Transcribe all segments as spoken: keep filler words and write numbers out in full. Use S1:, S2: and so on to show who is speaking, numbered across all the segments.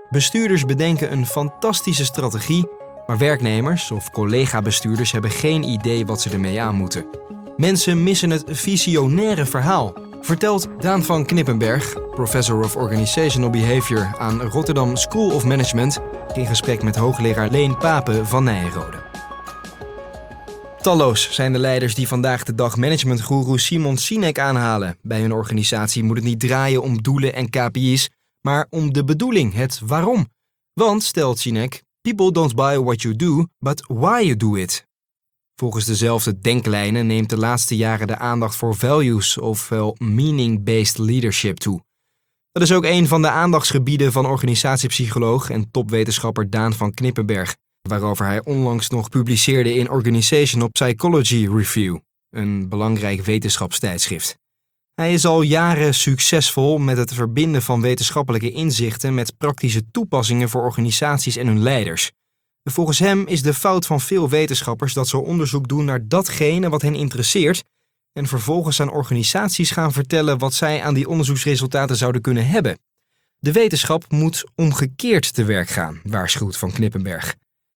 S1: Bestuurders bedenken een fantastische strategie, maar werknemers of collega-bestuurders hebben geen idee wat ze ermee aan moeten. Mensen missen het visionaire verhaal, vertelt Daan van Knippenberg, Professor of Organizational Behavior aan Rotterdam School of Management, in gesprek met hoogleraar Leen Pape van Nijenrode. Talloos zijn de leiders die vandaag de dag managementgoeroe Simon Sinek aanhalen. Bij hun organisatie moet het niet draaien om doelen en K P I's, maar om de bedoeling, het waarom. Want, stelt Sinek, people don't buy what you do, but why you do it. Volgens dezelfde denklijnen neemt de laatste jaren de aandacht voor values, ofwel meaning-based leadership, toe. Dat is ook een van de aandachtsgebieden van organisatiepsycholoog en topwetenschapper Daan van Knippenberg, waarover hij onlangs nog publiceerde in Organizational Psychology Review, een belangrijk wetenschapstijdschrift. Hij is al jaren succesvol met het verbinden van wetenschappelijke inzichten met praktische toepassingen voor organisaties en hun leiders. Volgens hem is de fout van veel wetenschappers dat ze onderzoek doen naar datgene wat hen interesseert en vervolgens aan organisaties gaan vertellen wat zij aan die onderzoeksresultaten zouden kunnen hebben. De wetenschap moet omgekeerd te werk gaan, waarschuwt Van Knippenberg.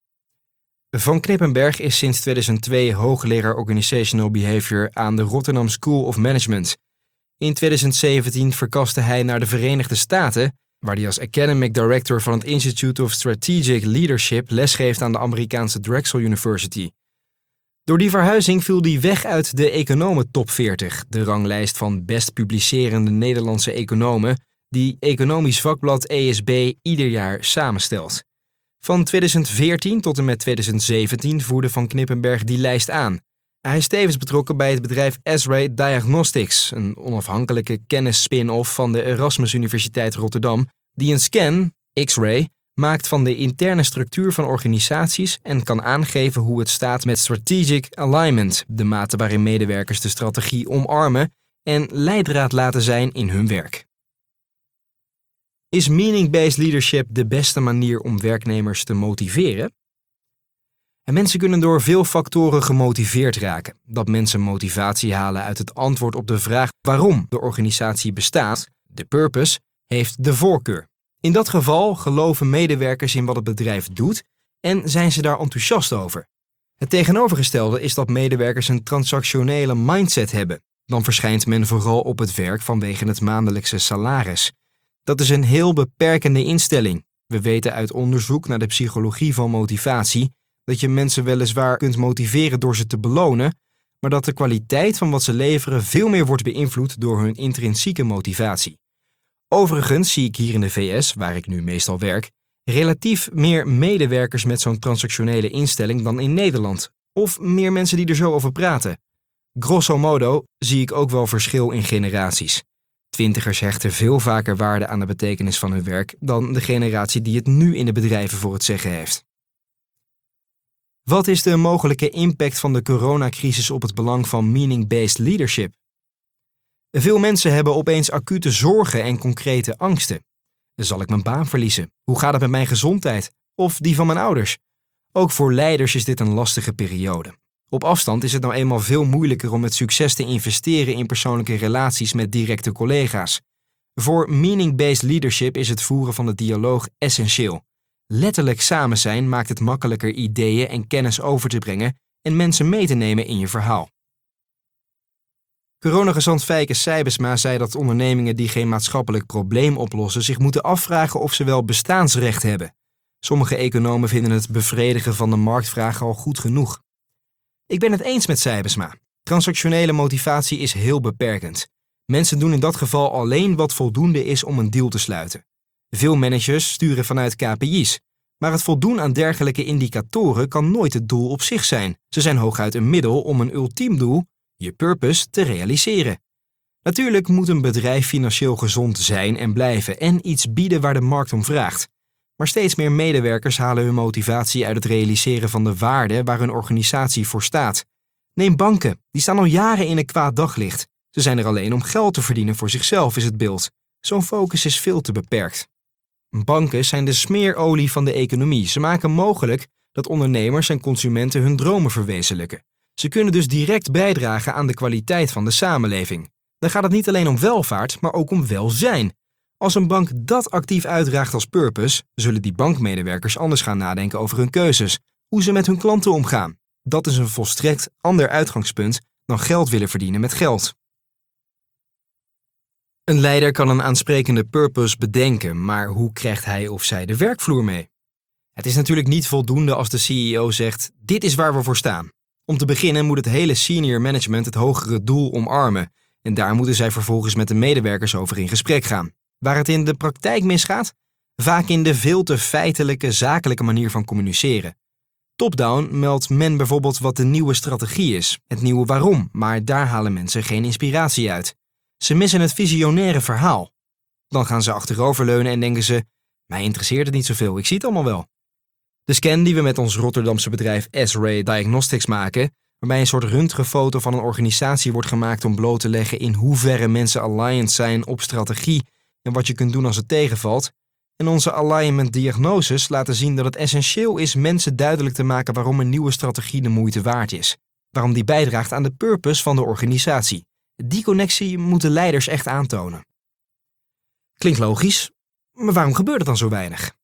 S1: Van Knippenberg is sinds tweeduizend twee hoogleraar Organizational Behavior aan de Rotterdam School of Management. In tweeduizend zeventien verkaste hij naar de Verenigde Staten, waar hij als Academic Director van het Institute of Strategic Leadership lesgeeft aan de Amerikaanse Drexel University. Door die verhuizing viel hij weg uit de Economen Top veertig, de ranglijst van best publicerende Nederlandse economen, die Economisch Vakblad E S B ieder jaar samenstelt. Van tweeduizend veertien tot en met tweeduizend zeventien voerde Van Knippenberg die lijst aan. Hij is tevens betrokken bij het bedrijf S-Ray Diagnostics, een onafhankelijke kennis-spin-off van de Erasmus Universiteit Rotterdam, die een scan, X-ray, maakt van de interne structuur van organisaties en kan aangeven hoe het staat met strategic alignment, de mate waarin medewerkers de strategie omarmen en leidraad laten zijn in hun werk. Is meaning-based leadership de beste manier om werknemers te motiveren? En mensen kunnen door veel factoren gemotiveerd raken. Dat mensen motivatie halen uit het antwoord op de vraag waarom de organisatie bestaat, de purpose, heeft de voorkeur. In dat geval geloven medewerkers in wat het bedrijf doet en zijn ze daar enthousiast over. Het tegenovergestelde is dat medewerkers een transactionele mindset hebben. Dan verschijnt men vooral op het werk vanwege het maandelijkse salaris. Dat is een heel beperkende instelling. We weten uit onderzoek naar de psychologie van motivatie dat je mensen weliswaar kunt motiveren door ze te belonen, maar dat de kwaliteit van wat ze leveren veel meer wordt beïnvloed door hun intrinsieke motivatie. Overigens zie ik hier in de V S, waar ik nu meestal werk, relatief meer medewerkers met zo'n transactionele instelling dan in Nederland, of meer mensen die er zo over praten. Grosso modo zie ik ook wel verschil in generaties. Twintigers hechten veel vaker waarde aan de betekenis van hun werk dan de generatie die het nu in de bedrijven voor het zeggen heeft. Wat is de mogelijke impact van de coronacrisis op het belang van meaning-based leadership? Veel mensen hebben opeens acute zorgen en concrete angsten. Zal ik mijn baan verliezen? Hoe gaat het met mijn gezondheid? Of die van mijn ouders? Ook voor leiders is dit een lastige periode. Op afstand is het nou eenmaal veel moeilijker om met succes te investeren in persoonlijke relaties met directe collega's. Voor meaning-based leadership is het voeren van de dialoog essentieel. Letterlijk samen zijn maakt het makkelijker ideeën en kennis over te brengen en mensen mee te nemen in je verhaal. Coronagezant Fijke Sijbesma zei dat ondernemingen die geen maatschappelijk probleem oplossen zich moeten afvragen of ze wel bestaansrecht hebben. Sommige economen vinden het bevredigen van de marktvraag al goed genoeg. Ik ben het eens met Sijbesma. Transactionele motivatie is heel beperkend. Mensen doen in dat geval alleen wat voldoende is om een deal te sluiten. Veel managers sturen vanuit K P I's, maar het voldoen aan dergelijke indicatoren kan nooit het doel op zich zijn. Ze zijn hooguit een middel om een ultiem doel, je purpose, te realiseren. Natuurlijk moet een bedrijf financieel gezond zijn en blijven en iets bieden waar de markt om vraagt. Maar steeds meer medewerkers halen hun motivatie uit het realiseren van de waarde waar hun organisatie voor staat. Neem banken, die staan al jaren in een kwaad daglicht. Ze zijn er alleen om geld te verdienen voor zichzelf, is het beeld. Zo'n focus is veel te beperkt. Banken zijn de smeerolie van de economie. Ze maken mogelijk dat ondernemers en consumenten hun dromen verwezenlijken. Ze kunnen dus direct bijdragen aan de kwaliteit van de samenleving. Dan gaat het niet alleen om welvaart, maar ook om welzijn. Als een bank dat actief uitdraagt als purpose, zullen die bankmedewerkers anders gaan nadenken over hun keuzes, hoe ze met hun klanten omgaan. Dat is een volstrekt ander uitgangspunt dan geld willen verdienen met geld. Een leider kan een aansprekende purpose bedenken, maar hoe krijgt hij of zij de werkvloer mee? Het is natuurlijk niet voldoende als de C E O zegt, dit is waar we voor staan. Om te beginnen moet het hele senior management het hogere doel omarmen en daar moeten zij vervolgens met de medewerkers over in gesprek gaan. Waar het in de praktijk misgaat? Vaak in de veel te feitelijke, zakelijke manier van communiceren. Top-down meldt men bijvoorbeeld wat de nieuwe strategie is, het nieuwe waarom, maar daar halen mensen geen inspiratie uit. Ze missen het visionaire verhaal. Dan gaan ze achteroverleunen en denken ze, mij interesseert het niet zoveel, ik zie het allemaal wel. De scan die we met ons Rotterdamse bedrijf S-Ray Diagnostics maken, waarbij een soort röntgenfoto van een organisatie wordt gemaakt om bloot te leggen in hoeverre mensen aligned zijn op strategie en wat je kunt doen als het tegenvalt. En onze alignment diagnoses laten zien dat het essentieel is mensen duidelijk te maken waarom een nieuwe strategie de moeite waard is. Waarom die bijdraagt aan de purpose van de organisatie. Die connectie moeten leiders echt aantonen. Klinkt logisch, maar waarom gebeurt het dan zo weinig?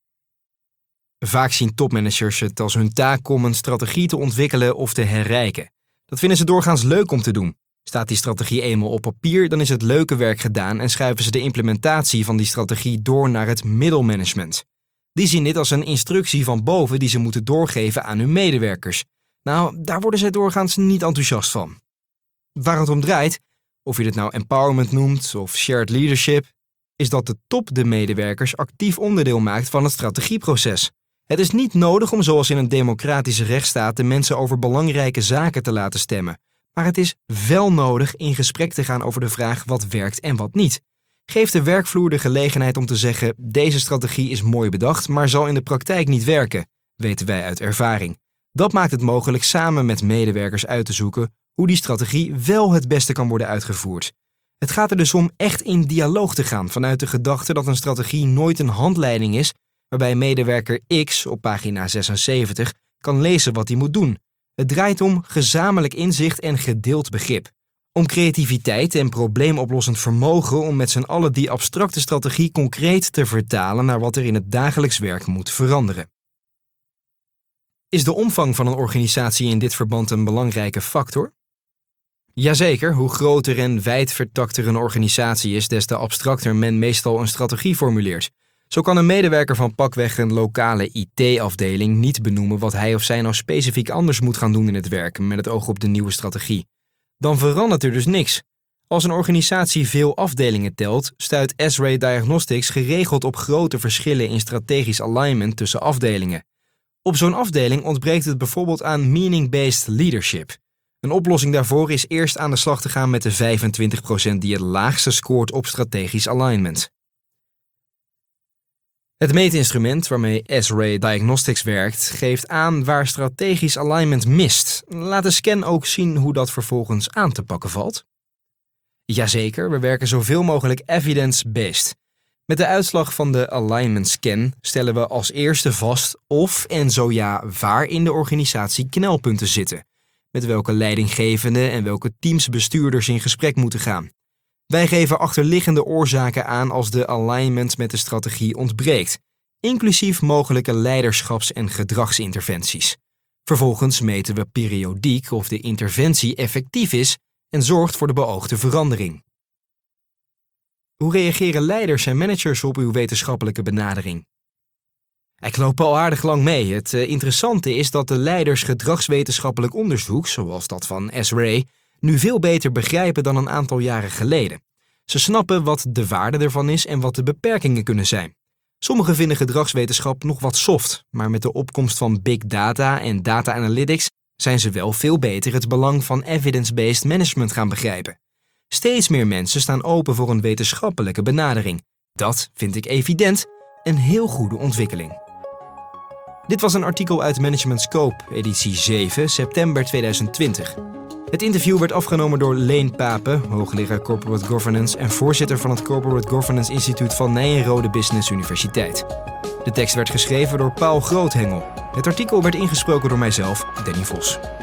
S1: Vaak zien topmanagers het als hun taak om een strategie te ontwikkelen of te herrijken. Dat vinden ze doorgaans leuk om te doen. Staat die strategie eenmaal op papier, dan is het leuke werk gedaan en schuiven ze de implementatie van die strategie door naar het middelmanagement. Die zien dit als een instructie van boven die ze moeten doorgeven aan hun medewerkers. Nou, daar worden zij doorgaans niet enthousiast van. Waar het om draait, of je het nou empowerment noemt of shared leadership, is dat de top de medewerkers actief onderdeel maakt van het strategieproces. Het is niet nodig om zoals in een democratische rechtsstaat de mensen over belangrijke zaken te laten stemmen. Maar het is wel nodig in gesprek te gaan over de vraag wat werkt en wat niet. Geef de werkvloer de gelegenheid om te zeggen, deze strategie is mooi bedacht, maar zal in de praktijk niet werken, weten wij uit ervaring. Dat maakt het mogelijk samen met medewerkers uit te zoeken hoe die strategie wel het beste kan worden uitgevoerd. Het gaat er dus om echt in dialoog te gaan vanuit de gedachte dat een strategie nooit een handleiding is, waarbij medewerker X op pagina zesenzeventig kan lezen wat hij moet doen. Het draait om gezamenlijk inzicht en gedeeld begrip. Om creativiteit en probleemoplossend vermogen om met z'n allen die abstracte strategie concreet te vertalen naar wat er in het dagelijks werk moet veranderen. Is de omvang van een organisatie in dit verband een belangrijke factor? Jazeker, hoe groter en wijdvertakter een organisatie is, des te abstracter men meestal een strategie formuleert. Zo kan een medewerker van pakweg een lokale I T-afdeling niet benoemen wat hij of zij nou specifiek anders moet gaan doen in het werk met het oog op de nieuwe strategie. Dan verandert er dus niks. Als een organisatie veel afdelingen telt, stuit S-Ray Diagnostics geregeld op grote verschillen in strategisch alignment tussen afdelingen. Op zo'n afdeling ontbreekt het bijvoorbeeld aan meaning-based leadership. Een oplossing daarvoor is eerst aan de slag te gaan met de vijfentwintig procent die het laagste scoort op strategisch alignment. Het meetinstrument waarmee S-Ray Diagnostics werkt, geeft aan waar strategisch alignment mist. Laat de scan ook zien hoe dat vervolgens aan te pakken valt. Jazeker, we werken zoveel mogelijk evidence-based. Met de uitslag van de alignment scan stellen we als eerste vast of en zo ja waar in de organisatie knelpunten zitten. Met welke leidinggevenden en welke teamsbestuurders in gesprek moeten gaan. Wij geven achterliggende oorzaken aan als de alignment met de strategie ontbreekt, inclusief mogelijke leiderschaps- en gedragsinterventies. Vervolgens meten we periodiek of de interventie effectief is en zorgt voor de beoogde verandering. Hoe reageren leiders en managers op uw wetenschappelijke benadering? Ik loop al aardig lang mee. Het uh, interessante is dat de leiders gedragswetenschappelijk onderzoek, zoals dat van S-Ray, nu veel beter begrijpen dan een aantal jaren geleden. Ze snappen wat de waarde ervan is en wat de beperkingen kunnen zijn. Sommigen vinden gedragswetenschap nog wat soft, maar met de opkomst van big data en data analytics zijn ze wel veel beter het belang van evidence-based management gaan begrijpen. Steeds meer mensen staan open voor een wetenschappelijke benadering. Dat vind ik evident een heel goede ontwikkeling. Dit was een artikel uit Management Scope, editie zeven, september tweeduizend twintig. Het interview werd afgenomen door Leen Pape, hoogleraar Corporate Governance en voorzitter van het Corporate Governance Instituut van Nijenrode Business Universiteit. De tekst werd geschreven door Paul Groothengel. Het artikel werd ingesproken door mijzelf, Danny Vos.